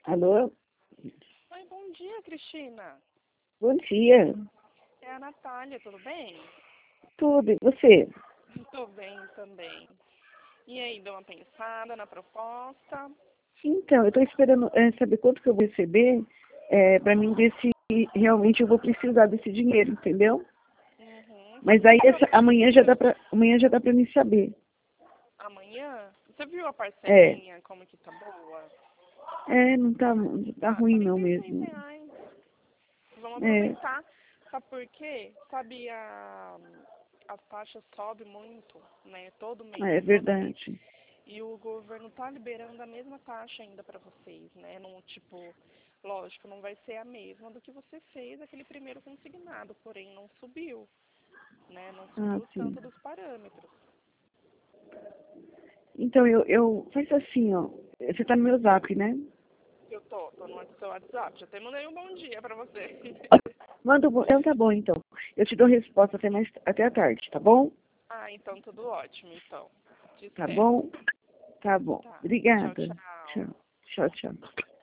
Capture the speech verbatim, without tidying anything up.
Alô? Oi, bom dia, Cristina. Bom dia. É a Natália, tudo bem? Tudo, e você? Tô bem também. E aí, deu uma pensada na proposta? Então, eu estou esperando é, saber quanto que eu vou receber é, para mim ver se realmente eu vou precisar desse dinheiro, entendeu? Uhum. Mas Você aí viu a essa, amanhã já dá parcelinha? para amanhã já dá para mim saber. Amanhã? Você viu a É, parcelinha, como que tá boa? é, não tá, não tá Ah, ruim não quarenta e seis mesmo. reais. Vamos É, aproveitar. Sabe por quê? Sabe, a, a taxa sobe muito, né? Todo mês, é todo mês. verdade. E o governo tá liberando a mesma taxa ainda para vocês, né? Não, tipo, lógico, não vai ser a mesma do que você fez aquele primeiro consignado, porém não subiu, né? Não Ah, subiu sim. tanto dos parâmetros. Então eu, eu faz assim, ó. Você tá no meu zap, né? Eu tô, tô no seu WhatsApp, já até mandei um bom dia para você. Manda, o- então tá bom então. Eu te dou resposta até mais até a tarde, tá bom? Ah, então tudo ótimo, então. Te Tá espero. bom? Tá bom. Tá. Tchau, Obrigada. tchau. Tchau. Tchau, tchau.